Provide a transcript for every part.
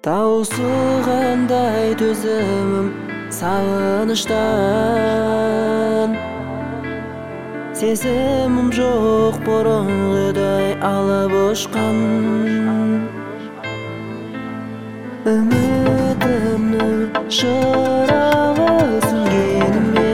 Таусылгандай төзүмүм сагынычтан, сезимим жок бұрынғыдай алып ұшқан. Үмітімнің шырағы сөнгеніме,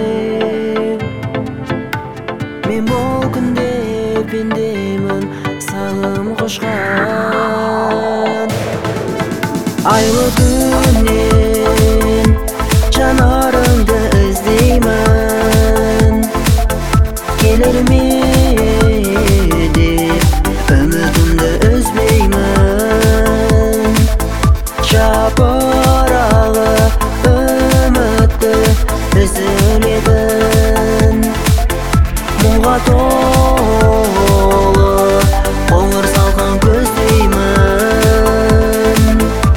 мен бұл күнде пендемін сағым қошқан. Айлы күннен жанарыңды іздеймін, келер ме деп үмітімді үзбеймін. Жапырағы үмітті үзілетін, мұңға толы қоңыр салқын көздеймін.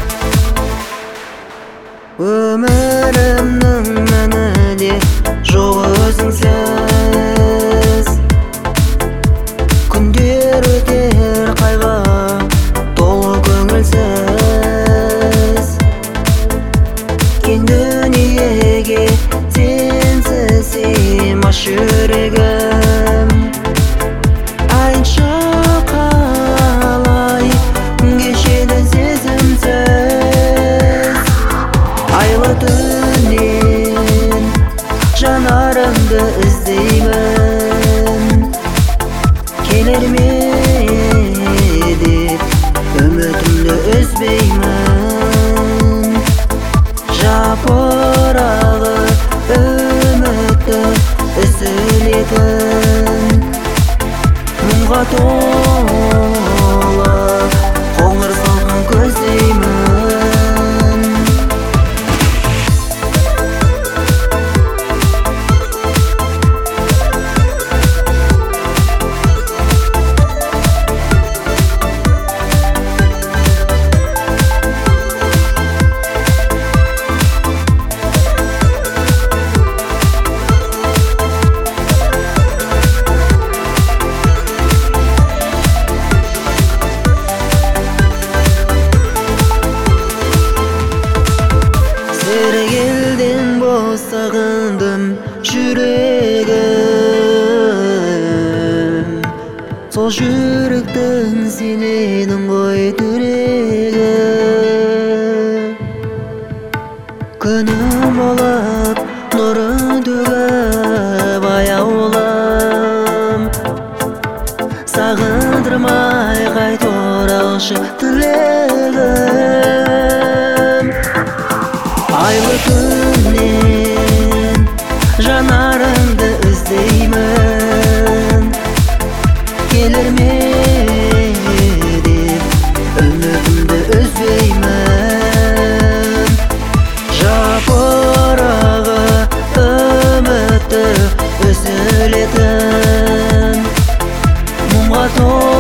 Өмірімнің мәнінде жоқ өзіңсіз, күндер өтер қайғы толы көңілсіз. Кең дүниеге сенсіз сыймас жүрегім, айтшы қалай кешеді сезімсіз. Айлы түннен жанарымды іздеймін, келер ме деп үмітімді үзбеймін. Жапырағы үмітті үзілетін, мұңға толы қоңыр салқын көздеймін. Сергелден босағындым жүрегім, сол жүректің сенедің ғой түрегі. Күнім болып нұрын төгіп аяулым, сағындырмай қайт оралшы тілегім. Айлы күннен жанарыңды іздеймін, келер ме деп үмітімді үзбеймін. Жапырағы үмітті үзілетін, мұңға толы